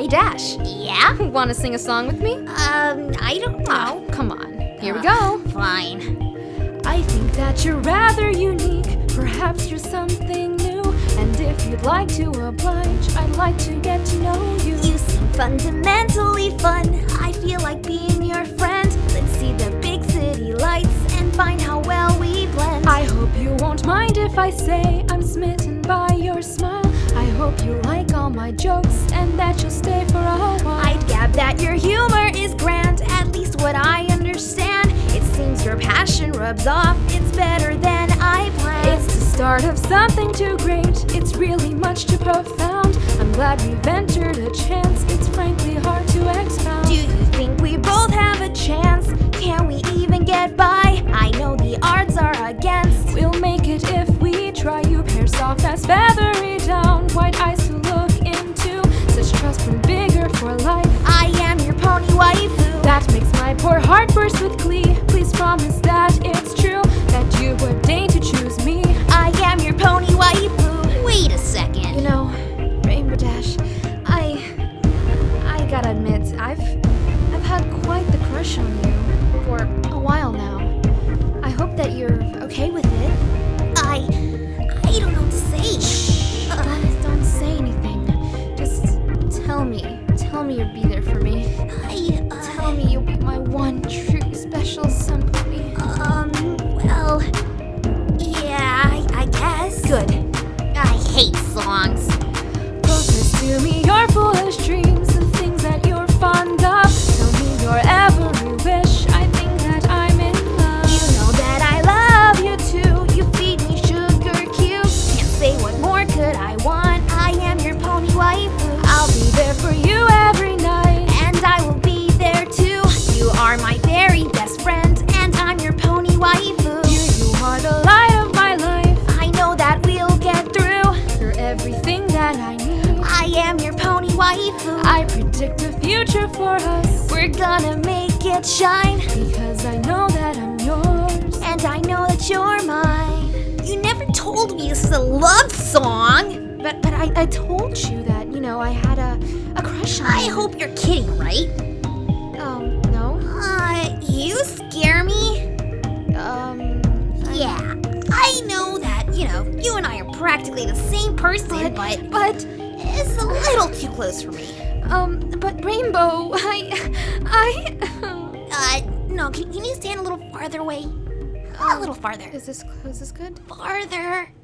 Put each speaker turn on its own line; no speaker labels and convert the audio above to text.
Hey Dash,
Yeah?
wanna sing a song with me?
I don't know.
Oh, come on. Here we go.
Fine.
I think that you're rather unique. Perhaps you're something new. And if you'd like to oblige, I'd like to get to know you.
You seem fundamentally fun. I feel like being your friend. Let's see the big city lights and find how well we blend.
I hope you won't mind if I say I'm smitten by your smile. I hope you like all my jokes and that you'll stay for a while.
I'd gab that your humor is grand, at least what I understand. It seems your passion rubs off, it's better than I planned.
It's the start of something too great, it's really much too profound. I'm glad we've entered a chance, it's frankly hard to expound.
Do you think we both have a chance? Can we even get by? I know the odds are against.
We'll make it if we try. You pair soft as feathery down, white eyes to look into, such trust from bigger for life.
I am your pony waifu.
That makes my poor heart burst with glee. Please promise that it's true, that you would deign to choose me.
I am your pony waifu. Wait a second.
You know, Rainbow Dash, I gotta admit, I've had quite the crush on you for a while now. I hope that you're okay with it.
I don't know what to say.
Shh! Don't say anything. Just tell me you'll be there for me. Tell me you'll be my one true special somebody.
Well, yeah, I guess.
Good.
I hate songs.
Confess to me your foolish dreams, the things that you're fond of. Tell me your every wish. I think that I'm in love.
You know that I love you too. You feed me sugar cubes. Can't say what more could I want. I am your pony waifu.
I'll be there for you every night.
And I will be there too. You are my very best friend, and I'm your pony waifu.
You are the light of my life.
I know that we'll get through.
You're everything that I need.
I am your pony waifu.
I predict the future for us.
We're gonna make it shine,
Because I know that I'm yours.
and I know that you're mine. You never told me this is a love song.
But I told you that, I had a crush on
I
you.
hope you're kidding, right?
No.
You scare me. Yeah, I know that, you and I are practically the same person, but it's a little too close for me.
But Rainbow,
No, can you stand a little farther away? A little farther.
Is this good?
Farther.